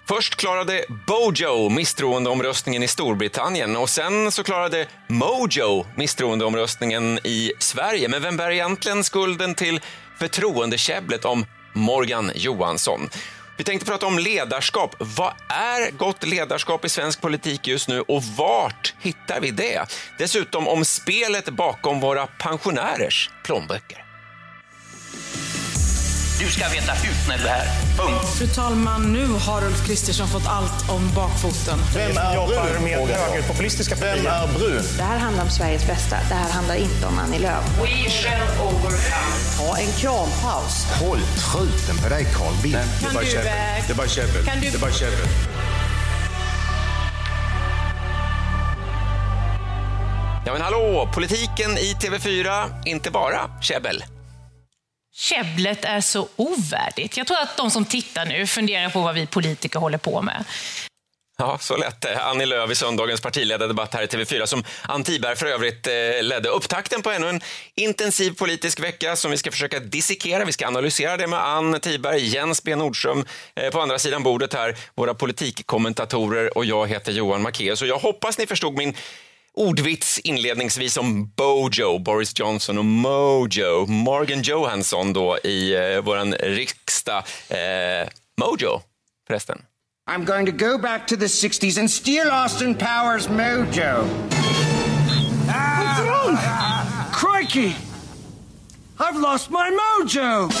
Först klarade Bojo misstroendeomröstningen i Storbritannien och sen så klarade Mojo misstroendeomröstningen i Sverige. Men vem bär egentligen skulden till förtroendekäbblet om Morgan Johansson? Vi tänkte prata om ledarskap. Vad är gott ledarskap i svensk politik just nu och vart hittar vi det? Dessutom om spelet bakom våra pensionärers plånböcker. Du ska veta hut när du är här. Punkt. Fru talman, nu har Ulf Kristersson fått allt om bakfoten. Vem är brun? Med högerpopulistiska partier. Vem är brun? Det här handlar om Sveriges bästa. Det här handlar inte om Annie Lööf. We shall overcome. Ha en krampaus. Håll truten på dig, Carl Bildt. Det är bara käbbel. Det är bara käbbel. Det är bara käbbel. Ja men hallå, politiken i TV4, inte bara käbbel. Käbblet är så ovärdigt. Jag tror att de som tittar nu funderar på vad vi politiker håller på med. Ja, så lätt det. Annie Lööf i söndagens partiledardebatt här i TV4 som Ann Tiberg för övrigt ledde upptakten på ännu en intensiv politisk vecka som vi ska försöka dissekera. Vi ska analysera det med Ann Tiberg, Jens B. Nordström på andra sidan bordet här, våra politikkommentatorer och jag heter Johan Macéus. Så jag hoppas ni förstod min ordvits inledningsvis om Bojo, Boris Johnson och Mojo, Morgan Johansson då i våran riksdag. Mojo förresten. I'm going to go back to the 60s and steal Austin Powers' mojo. What's wrong? Crikey! I've lost my mojo!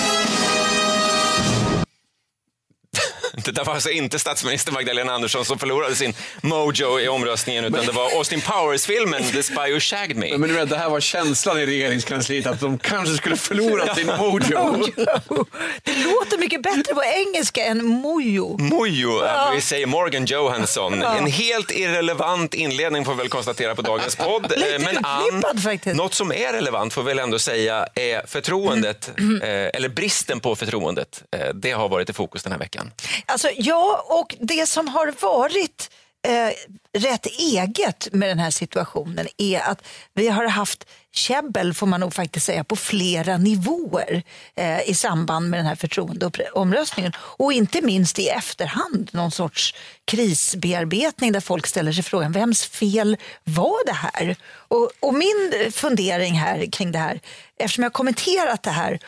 Det där var alltså inte statsminister Magdalena Andersson som förlorade sin mojo i omröstningen utan det var Austin Powers-filmen The Spy Who Shagged Me. Men du vet, det här var känslan i regeringskansliet att de kanske skulle förlora sin mojo. Det låter mycket bättre på engelska än mojo. Mojo, vi säger Morgan Johansson. En helt irrelevant inledning får vi väl konstatera på dagens podd. Men Ann, något som är relevant får vi väl ändå säga är förtroendet, eller bristen på förtroendet. Det har varit i fokus den här veckan. Alltså, ja, och det som har varit rätt eget med den här situationen är att vi har haft käbbel, får man nog faktiskt säga, på flera nivåer i samband med den här förtroendeomröstningen och inte minst i efterhand någon sorts krisbearbetning där folk ställer sig frågan vems fel var det här? Och min fundering här kring det här, eftersom jag kommenterat det här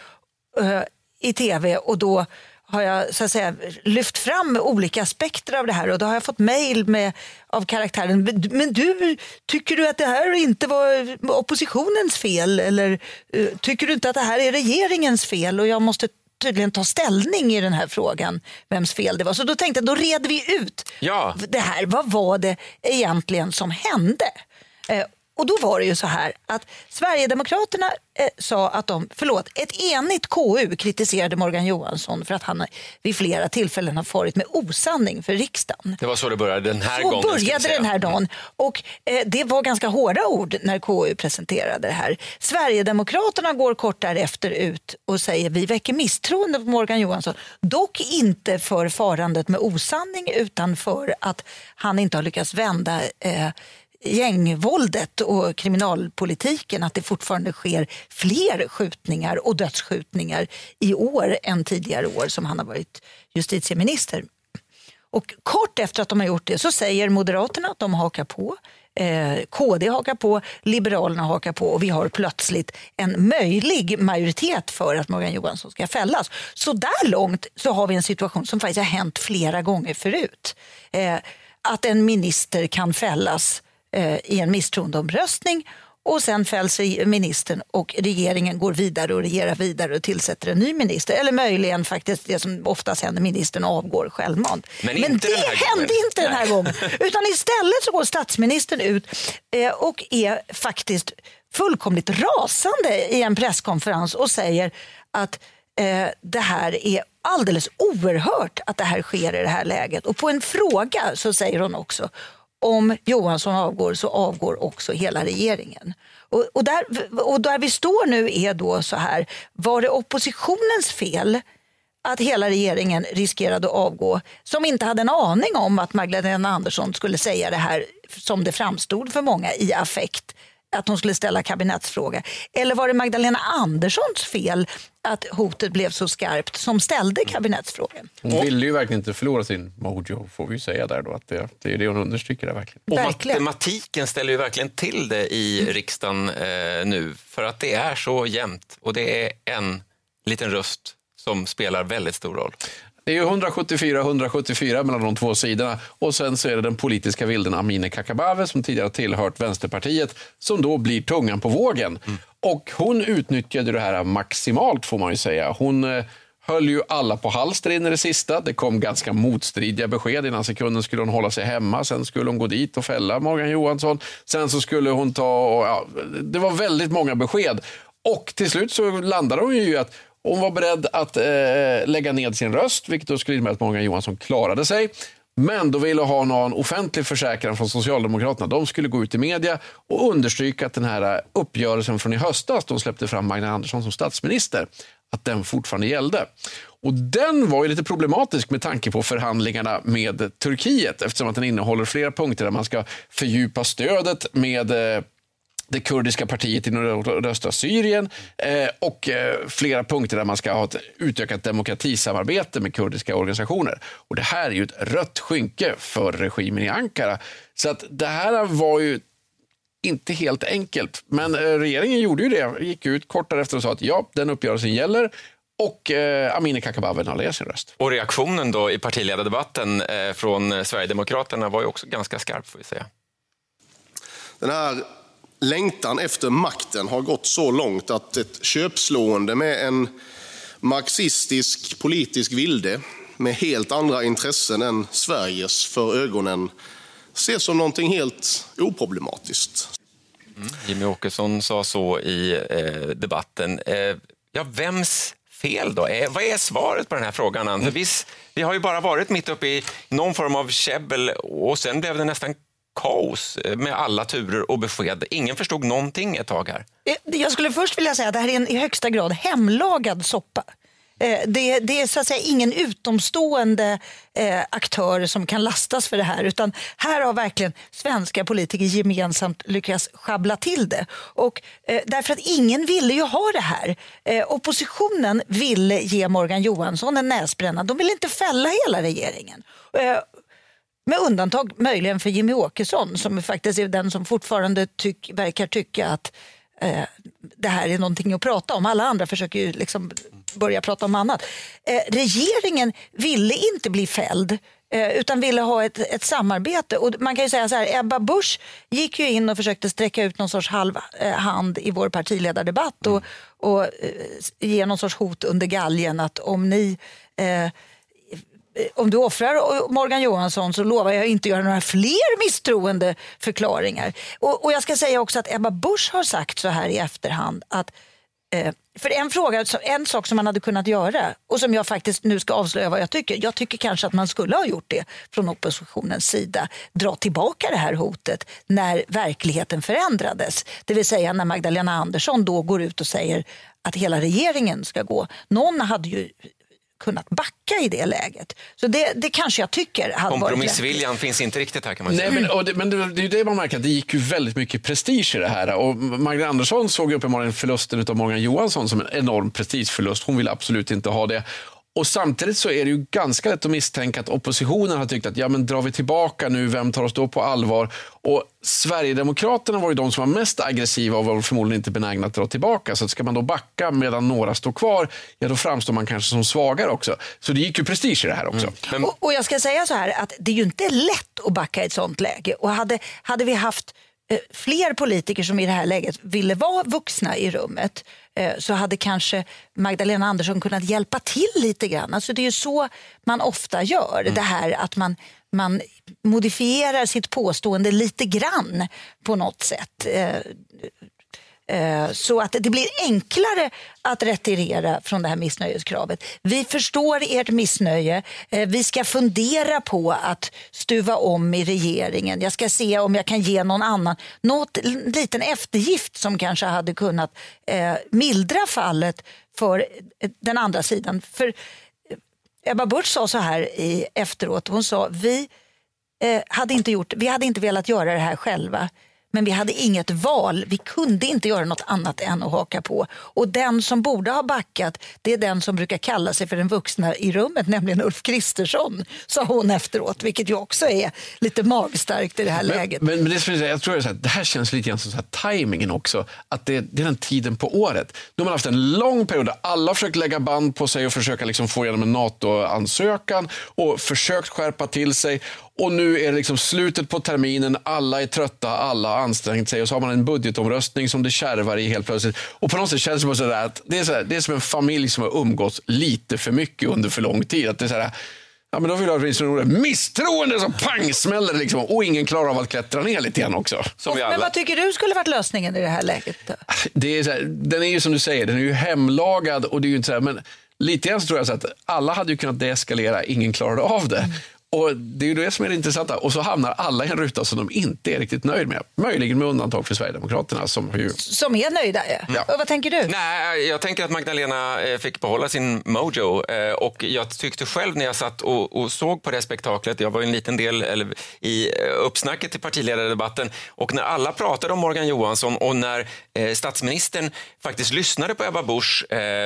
i tv och då har jag så att säga lyft fram olika aspekter av det här och då har jag fått mejl av karaktären. Men tycker du att det här inte var oppositionens fel eller tycker du inte att det här är regeringens fel och jag måste tydligen ta ställning i den här frågan vems fel det var. Så då tänkte jag, då reder vi ut det här. Vad var det egentligen som hände? Och då var det ju så här att Sverigedemokraterna sa att ett enigt KU kritiserade Morgan Johansson för att han vid flera tillfällen har farit med osanning för riksdagen. Det var så det började den här gången. Så började den här dagen. Och det var ganska hårda ord när KU presenterade det här. Sverigedemokraterna går kort därefter ut och säger vi väcker misstroende på Morgan Johansson. Dock inte för farandet med osanning utan för att han inte har lyckats vända gängvåldet och kriminalpolitiken, att det fortfarande sker fler skjutningar och dödsskjutningar i år än tidigare år som han har varit justitieminister. Och kort efter att de har gjort det så säger Moderaterna att de hakar på, KD hakar på, Liberalerna hakar på och vi har plötsligt en möjlig majoritet för att Morgan Johansson ska fällas. Så där långt så har vi en situation som faktiskt har hänt flera gånger förut. Att en minister kan fällas i en misstroendeomröstning och sen fälls ministern och regeringen går vidare och regerar vidare och tillsätter en ny minister. Eller möjligen faktiskt det som oftast händer, ministern avgår självmant. Men det hände inte den här gången. Utan istället så går statsministern ut och är faktiskt fullkomligt rasande i en presskonferens och säger att det här är alldeles oerhört att det här sker i det här läget. Och på en fråga så säger hon också om Johansson avgår så avgår också hela regeringen. Och där vi står nu är då så här, var det oppositionens fel att hela regeringen riskerade att avgå som inte hade en aning om att Magdalena Andersson skulle säga det här som det framstod för många i affekt att hon skulle ställa kabinettsfråga? Eller var det Magdalena Anderssons fel att hotet blev så skarpt som ställde kabinettsfrågan? Hon ville ju verkligen inte förlora sin mojo, får vi säga där då, att det är det hon understryker där verkligen. Och Verkligen. matematiken ställer ju verkligen till det i riksdagen nu, för att det är så jämnt och det är en liten röst som spelar väldigt stor roll. Det är ju 174 mellan de två sidorna och sen så är det den politiska vilden Amineh Kakabaveh som tidigare tillhört Vänsterpartiet som då blir tungan på vågen. Och hon utnyttjade det här maximalt, får man ju säga. Hon höll ju alla på halster in i det sista. Det kom ganska motstridiga besked. Innan sekunden skulle hon hålla sig hemma. Sen skulle hon gå dit och fälla Morgan Johansson. Sen så skulle hon det var väldigt många besked. Och till slut så landade hon ju att hon var beredd att lägga ned sin röst, vilket då skulle innebära att Morgan Johansson klarade sig. Men då ville ha någon offentlig försäkran från Socialdemokraterna. De skulle gå ut i media och understryka att den här uppgörelsen från i höstas, de släppte fram Magdalena Andersson som statsminister, att den fortfarande gällde. Och den var ju lite problematisk med tanke på förhandlingarna med Turkiet, eftersom att den innehåller flera punkter där man ska fördjupa stödet med det kurdiska partiet i nordöstra Syrien och flera punkter där man ska ha ett utökat demokratisamarbete med kurdiska organisationer. Och det här är ju ett rött skynke för regimen i Ankara. Så att det här var ju inte helt enkelt. Men regeringen gjorde ju det, gick ut kort därefter och sa att ja, den uppgörelsen gäller. Och Amineh Kakabaveh har läst sin röst. Och reaktionen då i partiledardebatten från Sverigedemokraterna var ju också ganska skarp, får vi säga. Den här längtan efter makten har gått så långt att ett köpslående med en marxistisk politisk vilde med helt andra intressen än Sveriges för ögonen ses som någonting helt oproblematiskt. Jimmy Åkesson sa så i debatten. Ja, vems fel då? Vad är svaret på den här frågan? Vi har ju bara varit mitt uppe i någon form av käbbel och sen blev det nästan kaos med alla turer och besked. Ingen förstod någonting ett tag här. Jag skulle först vilja säga att det här är en i högsta grad hemlagad soppa. Det är så att säga ingen utomstående aktör som kan lastas för det här, utan här har verkligen svenska politiker gemensamt lyckats schabbla till det. Och därför att ingen ville ju ha det här. Oppositionen ville ge Morgan Johansson en näsbränna. De ville inte fälla hela regeringen. Med undantag möjligen för Jimmy Åkesson som faktiskt är den som fortfarande verkar tycka att det här är någonting att prata om. Alla andra försöker ju liksom börja prata om annat. Regeringen ville inte bli fälld utan ville ha ett samarbete. Och man kan ju säga så här, Ebba Busch gick ju in och försökte sträcka ut någon sorts halv hand i vår partiledardebatt och ge någon sorts hot under galgen att om du offrar Morgan Johansson så lovar jag inte göra några fler misstroende förklaringar. Och jag ska säga också att Ebba Busch har sagt så här i efterhand att för en sak som man hade kunnat göra och som jag faktiskt nu ska avslöja vad jag tycker kanske att man skulle ha gjort det från oppositionens sida, dra tillbaka det här hotet när verkligheten förändrades. Det vill säga när Magdalena Andersson då går ut och säger att hela regeringen ska gå. Någon hade ju kunnat backa i det läget. Så det kanske jag tycker hade varit kompromissviljan finns inte riktigt här, kan man säga. Nej, men det är ju det man märker, att det gick ju väldigt mycket prestige i det här. Och Magdalena Andersson såg uppenbarligen förlusten av Morgan Johansson som en enorm prestigeförlust. Hon ville absolut inte ha det. Och samtidigt så är det ju ganska lätt att misstänka att oppositionen har tyckt att ja, men drar vi tillbaka nu, vem tar oss då på allvar? Och Sverigedemokraterna var ju de som var mest aggressiva och var förmodligen inte benägna att dra tillbaka. Så att ska man då backa medan några står kvar, ja då framstår man kanske som svagare också. Så det gick ju prestige i det här också. Men och jag ska säga så här att det är ju inte lätt att backa i ett sånt läge. Och hade vi haft fler politiker som i det här läget ville vara vuxna i rummet så hade kanske Magdalena Andersson kunnat hjälpa till lite grann. Alltså det är ju så man ofta gör. Det här att man modifierar sitt påstående lite grann på något sätt. Så att det blir enklare att retirera från det här missnöjeskravet. Vi förstår ert missnöje. Vi ska fundera på att stuva om i regeringen. Jag ska se om jag kan ge någon annan liten eftergift som kanske hade kunnat mildra fallet för den andra sidan. För Ebba Busch sa så här efteråt. Hon sa vi hade inte velat göra det här själva. Men vi hade inget val. Vi kunde inte göra något annat än att haka på. Och den som borde ha backat, det är den som brukar kalla sig för den vuxna i rummet, nämligen Ulf Kristersson, sa hon efteråt, vilket ju också är lite magstarkt i det här läget. Men det, jag tror att det här känns lite grann som så här timingen också, att det är den tiden på året. Nu har man haft en lång period där alla försökt lägga band på sig och försöka liksom få igenom en NATO-ansökan och försökt skärpa till sig. Och nu är det liksom slutet på terminen, alla är trötta, alla har ansträngt sig och så har man en budgetomröstning som det kärvar i helt plötsligt. Och på något sätt känns det bara sådär att det är som en familj som har umgåtts lite för mycket under för lång tid. Att det är sådär, ja men då vill jag ha misstroende som pangsmäller liksom, och ingen klarar av att klättra ner lite grann också. Men vad tycker du skulle varit lösningen i det här läget då? Det är så här, den är ju som du säger, den är ju hemlagad och det är ju inte så här, men lite grann så tror jag så att alla hade ju kunnat deeskalera, ingen klarade av det. Och det är ju det som är det intressanta. Och så hamnar alla i en ruta som de inte är riktigt nöjd med. Möjligen med undantag för Sverigedemokraterna som är nöjda. Ja. Och vad tänker du? Nej, jag tänker att Magdalena fick behålla sin mojo. Och jag tyckte själv när jag satt och såg på det spektaklet, jag var en liten del i uppsnacket till partiledardebatten, och när alla pratade om Morgan Johansson och när statsministern faktiskt lyssnade på Ebba Buschs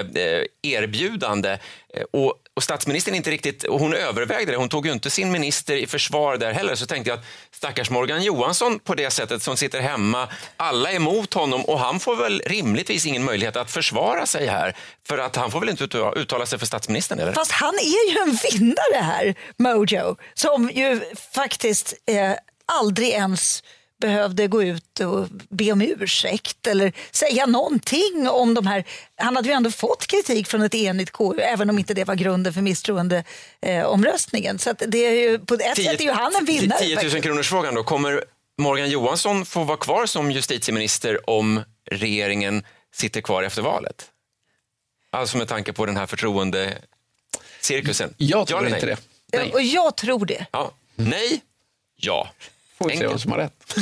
erbjudande och statsministern inte riktigt, och hon övervägde det, hon tog ju inte sin minister i försvar där heller, så tänkte jag att stackars Morgan Johansson på det sättet som sitter hemma, alla är emot honom och han får väl rimligtvis ingen möjlighet att försvara sig här, för att han får väl inte uttala sig för statsministern, eller? Fast han är ju en vinnare här, Mojo, som ju faktiskt aldrig ens behövde gå ut och be om ursäkt eller säga någonting om de här. Han hade ju ändå fått kritik från ett enigt KU, även om inte det var grunden för misstroendeomröstningen. Så att det är ju, på ett sätt är ju han en vinnare. 10 000 kronors frågan då. Kommer Morgan Johansson få vara kvar som justitieminister om regeringen sitter kvar efter valet? Alltså med tanke på den här förtroendecirkusen. Jag tror inte det. Nej. Och jag tror det. Ja. Nej. Ja. Får vi se vem som har rätt.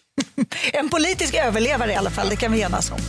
En politisk överlevare i alla fall, det kan vi enas om.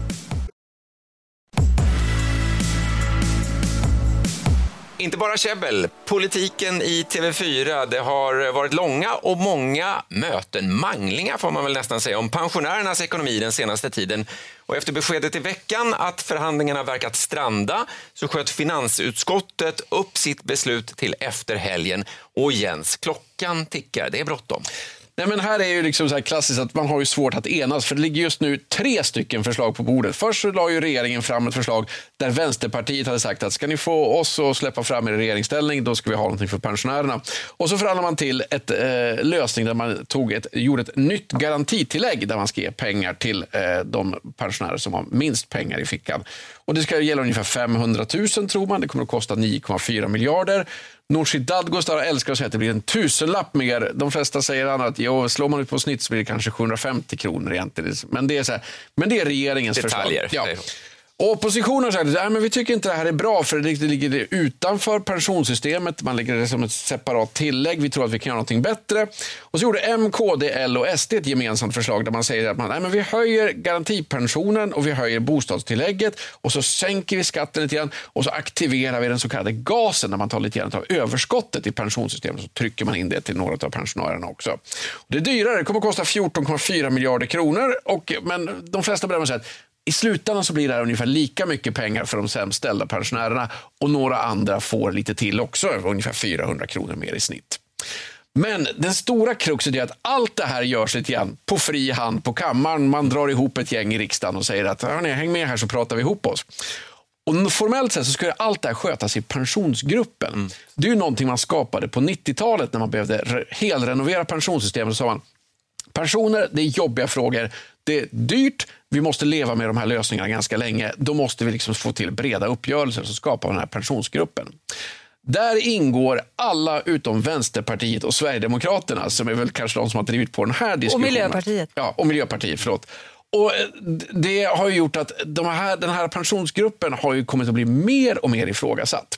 Inte bara käbbel, politiken i TV4, det har varit långa och många möten, manglingar får man väl nästan säga, om pensionärernas ekonomi den senaste tiden. Och efter beskedet i veckan att förhandlingarna verkat stranda så sköt finansutskottet upp sitt beslut till efter helgen. Och Jens, klockan tickar, det är bråttom. Nej, men här är ju liksom så här klassiskt att man har ju svårt att enas, för det ligger just nu 3 stycken förslag på bordet. Först så la ju regeringen fram ett förslag där Vänsterpartiet hade sagt att ska ni få oss att släppa fram er regeringsställning, då ska vi ha någonting för pensionärerna. Och så förhandlade man till ett lösning där man gjorde ett nytt garantitillägg där man ska ge pengar till de pensionärer som har minst pengar i fickan. Och det ska gälla ungefär 500 000 tror man, det kommer att kosta 9,4 miljarder. Nooshi Dadgostar älskar att säga att det blir en 1000-lapp mer. De flesta säger att slår man ut på snitt så blir det kanske 750 kronor egentligen. Men det är, så här, men det är regeringens detaljer. Förslag. Ja. Och oppositionen har sagt att vi tycker inte det här är bra för det ligger utanför pensionssystemet. Man lägger det som ett separat tillägg. Vi tror att vi kan göra någonting bättre. Och så gjorde M, KD, L och SD ett gemensamt förslag där man säger att vi höjer garantipensionen och vi höjer bostadstillägget och så sänker vi skatten lite grann och så aktiverar vi den så kallade gasen när man tar lite grann av överskottet i pensionssystemet, så trycker man in det till några av pensionärerna också. Och det är dyrare, det kommer att kosta 14,4 miljarder kronor men de flesta bedömer sig att i slutändan så blir det här ungefär lika mycket pengar för de sämst ställda pensionärerna och några andra får lite till också, ungefär 400 kronor mer i snitt. Men den stora kruxet är att allt det här görs lite grann på fri hand på kammaren. Man drar ihop ett gäng i riksdagen och säger att häng med här så pratar vi ihop oss. Och formellt sett så ska allt det här skötas i pensionsgruppen. Det är ju någonting man skapade på 90-talet när man behövde helrenovera pensionssystemet. Så sa man, pensioner, det är jobbiga frågor. Det är dyrt, vi måste leva med de här lösningarna ganska länge. Då måste vi liksom få till breda uppgörelser som skapar den här pensionsgruppen. Där ingår alla utom Vänsterpartiet och Sverigedemokraterna som är väl kanske de som har drivit på den här diskussionen. Och Miljöpartiet. Ja, och Miljöpartiet, förlåt. Och det har ju gjort att den här pensionsgruppen har ju kommit att bli mer och mer ifrågasatt.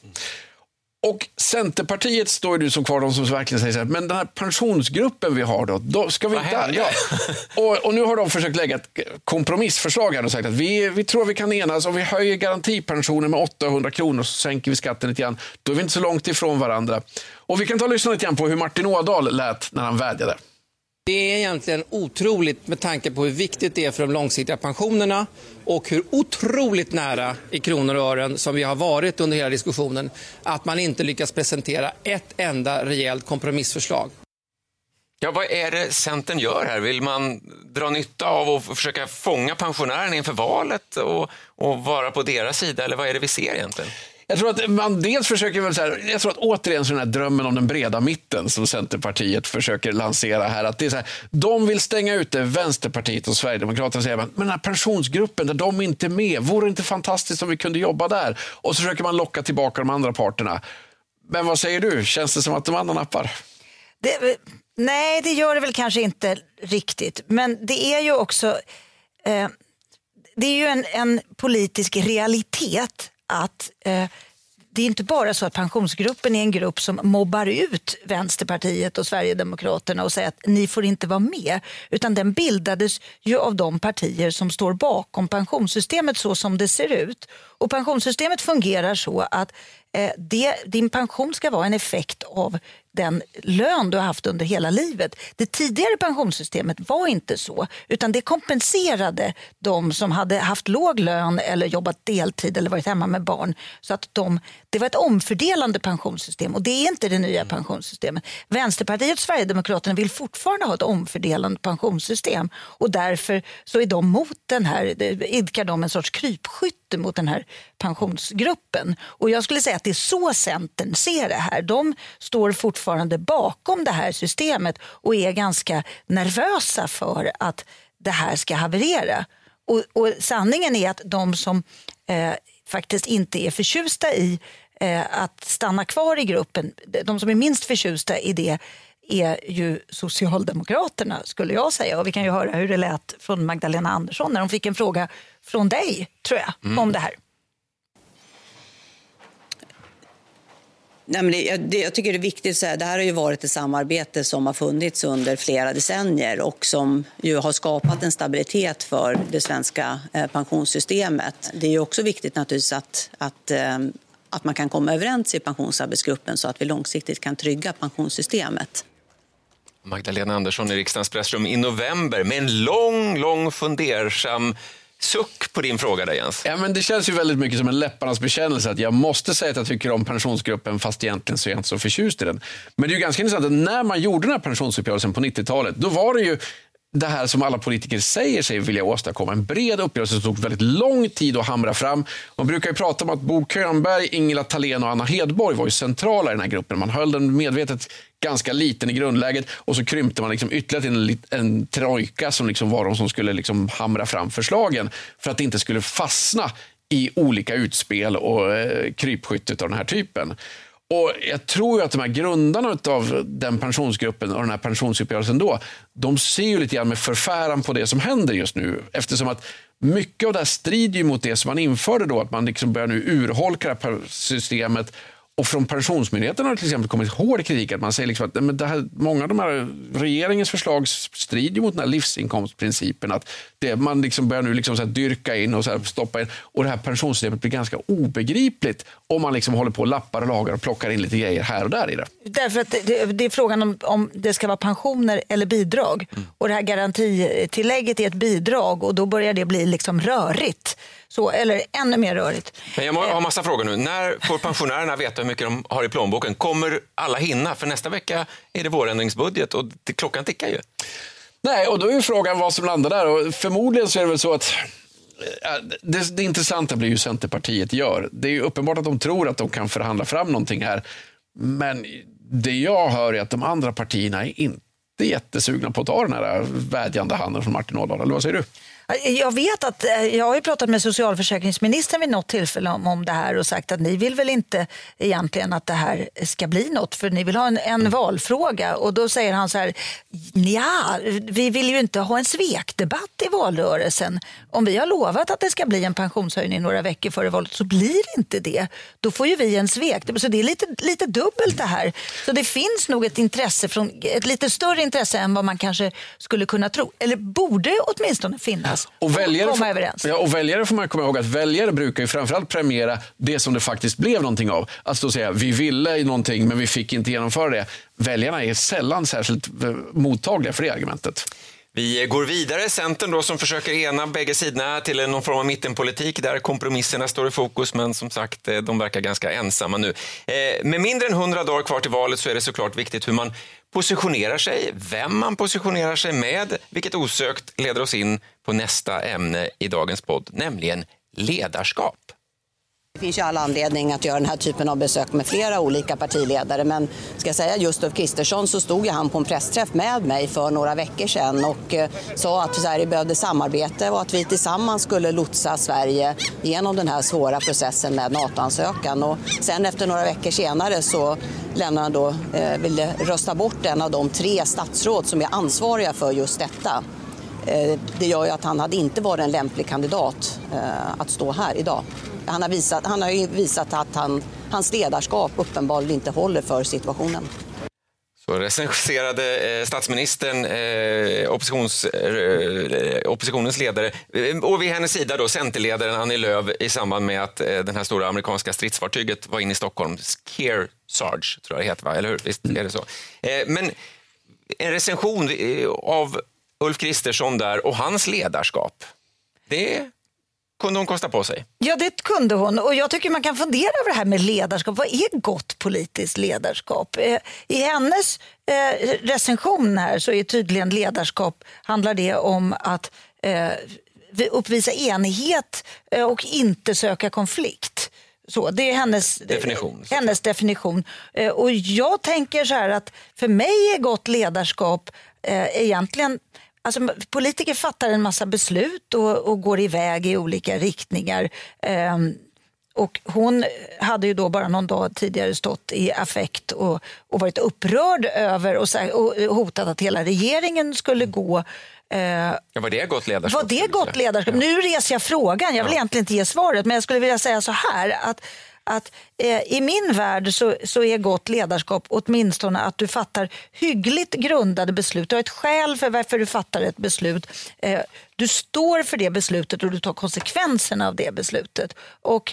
Och Centerpartiet står ju som kvar de som verkligen säger så här, men den här pensionsgruppen vi har då ska vi inte... Ja. Och nu har de försökt lägga ett kompromissförslag här och sagt att vi tror vi kan enas och vi höjer garantipensionen med 800 kronor och så sänker vi skatten lite grann. Då är vi inte så långt ifrån varandra. Och vi kan ta och lyssna lite grann på hur Martin Ådahl lät när han vädjade. Det är egentligen otroligt med tanke på hur viktigt det är för de långsiktiga pensionerna och hur otroligt nära i kronor och ören som vi har varit under hela diskussionen att man inte lyckas presentera ett enda rejält kompromissförslag. Ja, vad är det Centern gör här? Vill man dra nytta av och försöka fånga pensionärerna inför valet och vara på deras sida? Eller vad är det vi ser egentligen? Jag tror att man dels försöker väl så här, jag tror att återigen så den här drömmen om den breda mitten som Centerpartiet försöker lansera här, att det är så här, de vill stänga ute Vänsterpartiet och Sverigedemokraterna och säger men den här pensionsgruppen där de inte är med, vore det inte fantastiskt om vi kunde jobba där? Och så försöker man locka tillbaka de andra parterna. Men vad säger du? Känns det som att de andra nappar? Nej, det gör det väl kanske inte riktigt. Men det är ju också det är ju en politisk realitet att det är inte bara så att pensionsgruppen är en grupp som mobbar ut Vänsterpartiet och Sverigedemokraterna och säger att ni får inte vara med, utan den bildades ju av de partier som står bakom pensionssystemet så som det ser ut. Och pensionssystemet fungerar så att din pension ska vara en effekt av den lön du har haft under hela livet. Det tidigare pensionssystemet var inte så, utan det kompenserade de som hade haft låg lön eller jobbat deltid eller varit hemma med barn. Så att det var ett omfördelande pensionssystem, och det är inte det nya pensionssystemet. Vänsterpartiet och Sverigedemokraterna vill fortfarande ha ett omfördelande pensionssystem, och därför så är de mot den här, idkar de en sorts krypskytte mot den här pensionsgruppen. Och jag skulle säga att det är så Centern ser det här. De står fortfarande bakom det här systemet och är ganska nervösa för att det här ska haverera. Och sanningen är att de som faktiskt inte är förtjusta i att stanna kvar i gruppen, de som är minst förtjusta i det är ju Socialdemokraterna, skulle jag säga. Och vi kan ju höra hur det lät från Magdalena Andersson när de fick en fråga från dig, tror jag, om det här. Nej, men jag tycker det är viktigt att säga, det här har ju varit ett samarbete som har funnits under flera decennier och som ju har skapat en stabilitet för det svenska pensionssystemet. Det är ju också viktigt naturligtvis att man kan komma överens i pensionsarbetsgruppen så att vi långsiktigt kan trygga pensionssystemet. Magdalena Andersson i riksdagens pressrum i november med en lång fundersam suck på din fråga där, Jens. Ja, men det känns ju väldigt mycket som en läpparnas bekännelse att jag måste säga att jag tycker om pensionsgruppen, fast egentligen så är jag inte så förtjust i den. Men det är ju ganska intressant att när man gjorde den här pensionsuppgörelsen på 90-talet, då var det ju det här som alla politiker säger sig vilja åstadkomma. En bred uppgörelse som tog väldigt lång tid att hamra fram. Man brukar ju prata om att Bo Könberg, Ingela Thalén och Anna Hedborg var ju centrala i den här gruppen. Man höll den medvetet ganska liten i grundläget och så krympte man liksom ytterligare till en trojka som liksom var de som skulle liksom hamra fram förslagen för att det inte skulle fastna i olika utspel och krypskytte av den här typen. Och jag tror ju att de här grundarna av den pensionsgruppen och den här pensionsuppgörelsen då, de ser ju lite grann med förfäran på det som händer just nu. Eftersom att mycket av det här strider ju mot det som man införde då, att man liksom börjar nu urholka det här systemet. Och från pensionsmyndigheten har till exempel kommit hård kritik att man säger liksom att men det här, många av de här regeringens förslag strider mot den här livsinkomstprincipen, att man liksom börjar nu liksom så här dyrka in och så här stoppa in, och det här pensionssystemet blir ganska obegripligt om man liksom håller på och lappar och lagar och plockar in lite grejer här och där i det. Därför att det är frågan om det ska vara pensioner eller bidrag. Och det här garantitillägget är ett bidrag och då börjar det bli liksom rörigt. Så, eller ännu mer rörigt. Men jag har massa frågor nu. När får pensionärerna veta hur mycket de har i plånboken? Kommer alla hinna? För nästa vecka är det vårändringsbudget och klockan tickar ju. Nej, och då är ju frågan vad som landar där. Och förmodligen så är det väl så att det intressanta blir ju Centerpartiet gör. Det är ju uppenbart att de tror att de kan förhandla fram någonting här. Men det jag hör är att de andra partierna är inte jättesugna på att ta den här vädjande handen från Martin Ådahl. Eller vad säger du? Jag vet att jag har ju pratat med socialförsäkringsministern vid något tillfälle om det här och sagt att ni vill väl inte egentligen att det här ska bli något, för ni vill ha en valfråga. Och då säger han så här, ja, vi vill ju inte ha en svekdebatt i valrörelsen. Om vi har lovat att det ska bli en pensionshöjning några veckor före valet så blir det inte det. Då får ju vi en svekdebatt. Så det är lite dubbelt det här. Så det finns nog ett intresse, ett lite större intresse än vad man kanske skulle kunna tro. Eller borde åtminstone finnas. enas och komma överens. Ja, och väljare får man komma ihåg att väljare brukar ju framförallt premiera det som det faktiskt blev någonting av. Alltså då säga, vi ville någonting men vi fick inte genomföra det. Väljarna är sällan särskilt mottagliga för det argumentet. Vi går vidare. Centern då som försöker ena bägge sidorna till någon form av mittenpolitik där kompromisserna står i fokus, men som sagt, de verkar ganska ensamma nu. Med mindre än 100 dagar kvar till valet så är det såklart viktigt hur man positionerar sig, vem man positionerar sig med, vilket osökt leder oss in på nästa ämne i dagens podd, nämligen ledarskap. Det finns ju alla anledning att göra den här typen av besök med flera olika partiledare, men ska jag säga just Ulf Kristersson så stod han på en pressträff med mig för några veckor sedan och sa att Sverige behövde samarbete och att vi tillsammans skulle lotsa Sverige genom den här svåra processen med NATO-ansökan. Och sen efter några veckor senare så lämnade han då, ville rösta bort en av de 3 statsråd som är ansvariga för just detta. Det gör ju att han hade inte varit en lämplig kandidat att stå här idag. Han har ju visat att hans ledarskap uppenbarligen inte håller för situationen. Så recenserade statsministern oppositionens ledare och vid hennes sida då centerledaren Annie Lööf i samband med att den här stora amerikanska stridsfartyget var inne i Stockholm. Kearsarge tror jag det heter, va? Eller hur? Visst är det så. Men en recension av Ulf Kristersson där och hans ledarskap, det kunde hon kosta på sig. Ja, det kunde hon. Och jag tycker man kan fundera över det här med ledarskap. Vad är gott politiskt ledarskap? I hennes recension här så är tydligen ledarskap, handlar det om att uppvisa enighet och inte söka konflikt. Så, det är hennes definition. Och jag tänker så här att för mig är gott ledarskap egentligen... Alltså, politiker fattar en massa beslut och går iväg i olika riktningar. Och hon hade ju då bara någon dag tidigare stått i affekt och varit upprörd över och hotat att hela regeringen skulle gå. Var det gott ledarskap? Var det gott ledarskap? Ja. Nu reser jag frågan. Jag vill egentligen inte ge svaret, men jag skulle vilja säga så här att i min värld så är gott ledarskap åtminstone att du fattar hyggligt grundade beslut. Du har ett skäl för varför du fattar ett beslut. Du står för det beslutet och du tar konsekvenserna av det beslutet. Och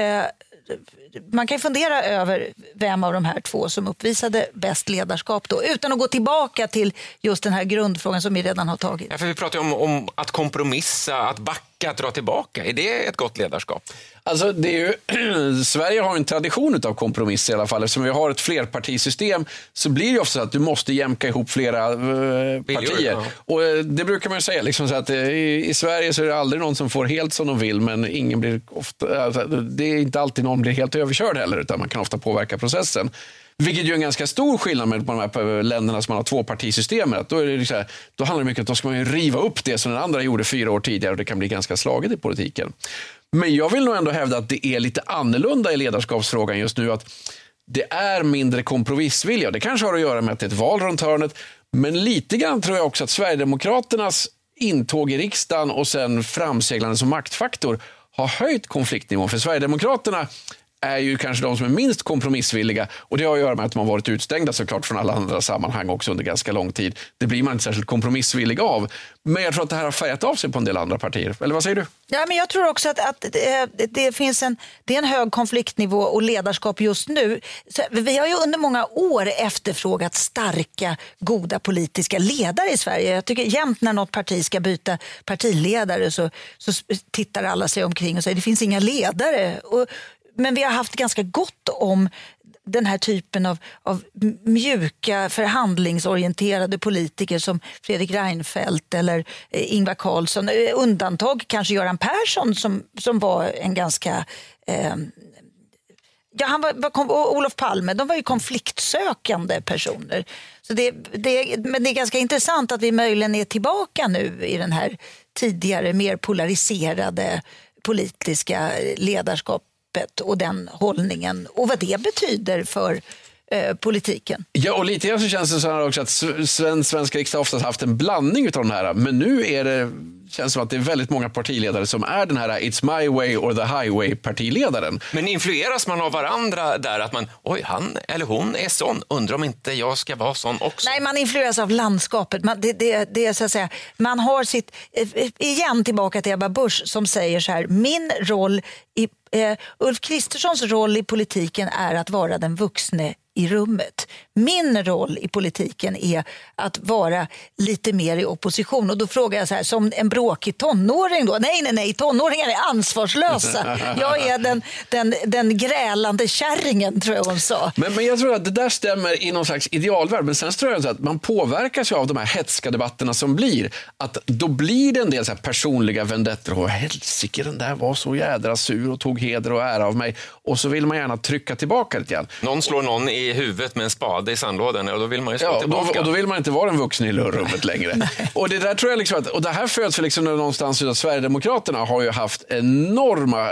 man kan fundera över vem av de här 2 som uppvisade bäst ledarskap då, utan att gå tillbaka till just den här grundfrågan som vi redan har tagit. Ja, för vi pratar ju om att kompromissa, att backa, att dra tillbaka. Är det ett gott ledarskap? Alltså det är ju, Sverige har en tradition av kompromiss i alla fall. Eftersom vi har ett flerpartisystem så blir det ofta så att du måste jämka ihop flera partier. Ja. Och det brukar man ju säga liksom, så att i Sverige så är det aldrig någon som får helt som de vill, men ingen blir ofta, alltså, det är inte alltid någon blir helt överkörd heller, utan man kan ofta påverka processen. Vilket ju är en ganska stor skillnad med de här länderna som man har 2-partisystemet. Då, är det liksom, då handlar det mycket om att då ska man ju riva upp det som den andra gjorde 4 år tidigare, och det kan bli ganska slaget i politiken. Men jag vill nog ändå hävda att det är lite annorlunda i ledarskapsfrågan just nu, att det är mindre kompromissvilja. Det kanske har att göra med att det är ett val runt hörnet, men lite grann tror jag också att Sverigedemokraternas intåg i riksdagen och sen framseglande som maktfaktor har höjt konfliktnivån. För Sverigedemokraterna är ju kanske de som är minst kompromissvilliga, och det har att göra med att de har varit utstängda såklart från alla andra sammanhang också under ganska lång tid. Det blir man inte särskilt kompromissvillig av. Men jag tror att det här har färgat av sig på en del andra partier. Eller vad säger du? Ja, men jag tror också att det finns det är en hög konfliktnivå och ledarskap just nu. Så vi har ju under många år efterfrågat starka, goda politiska ledare i Sverige. Jag tycker jämt när något parti ska byta partiledare så tittar alla sig omkring och säger det finns inga ledare. Men vi har haft ganska gott om den här typen av mjuka förhandlingsorienterade politiker som Fredrik Reinfeldt eller Ingvar Carlsson. Undantag kanske Göran Persson som var en ganska... och Olof Palme, de var ju konfliktsökande personer. Så men det är ganska intressant att vi möjligen är tillbaka nu i den här tidigare mer polariserade politiska ledarskap och den hållningen och vad det betyder för politiken. Ja, och lite grann så känns det så här också att svenska riksdag oftast haft en blandning utav de här. Men nu känns det som att det är väldigt många partiledare som är den här It's my way or the highway-partiledaren. Men influeras man av varandra där att man, oj, han eller hon är sån, undrar om inte jag ska vara sån också? Nej, man influeras av landskapet. Det är så att säga, man har sitt, igen tillbaka till Ebba Busch som säger så här, min roll Ulf Kristerssons roll i politiken är att vara den vuxne i rummet. Min roll i politiken är att vara lite mer i opposition. Och då frågar jag så här, som en bråkig tonåring då? Nej, tonåringar är ansvarslösa. Jag är den grälande kärringen, tror jag hon sa. Men jag tror att det där stämmer i någon slags idealvärld. Men sen tror jag att man påverkas av de här hetska debatterna som blir. Att då blir det en del så här personliga vendettor. Och helsike, den där var så jädra sur och tog heder och ära av mig. Och så vill man gärna trycka tillbaka lite grann. Någon slår någon i huvudet med en spade i sandlådan och då vill man ju slå tillbaka. Och då vill man inte vara en vuxen i rummet längre. Och det där tror jag liksom och det här föds liksom någonstans ut att Sverigedemokraterna har ju haft enorma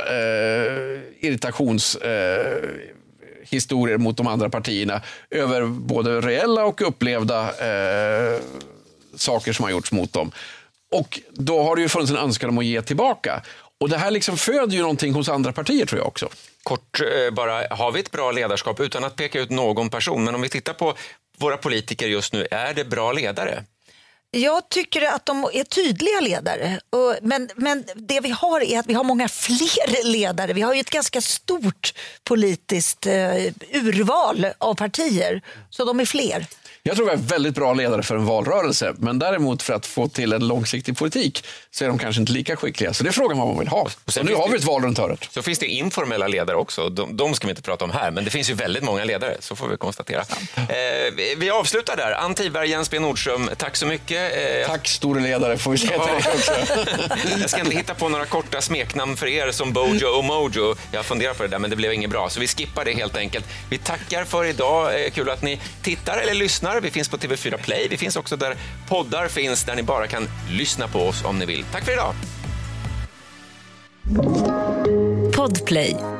irritationshistorier mot de andra partierna över både reella och upplevda saker som har gjorts mot dem. Och då har det ju funnits en önskan om att ge tillbaka. Och det här liksom föder ju någonting hos andra partier, tror jag också. Kort bara, har vi ett bra ledarskap utan att peka ut någon person? Men om vi tittar på våra politiker just nu, är det bra ledare? Jag tycker att de är tydliga ledare. Men det vi har är att vi har många fler ledare. Vi har ju ett ganska stort politiskt urval av partier. Så de är fler. Jag tror vi är väldigt bra ledare för en valrörelse, men däremot för att få till en långsiktig politik så är de kanske inte lika skickliga. Så det är frågan vad man vill ha. Och nu har vi ett val runt hörnet. Så finns det informella ledare också. De ska vi inte prata om här, men det finns ju väldigt många ledare, så får vi konstatera. Vi avslutar där. Ann Tiberg, Jens B. Nordström, tack så mycket. Tack, store ledare, får vi säga till dig också. Jag ska inte hitta på några korta smeknamn för er som Bojo och Mojo. Jag funderar på det där, men det blev inget bra, så vi skippar det helt enkelt. Vi tackar för idag. Kul att ni tittar eller lyssnar. Vi finns på TV4 Play. Vi finns också där poddar finns, där ni bara kan lyssna på oss om ni vill. Tack för idag! Podplay.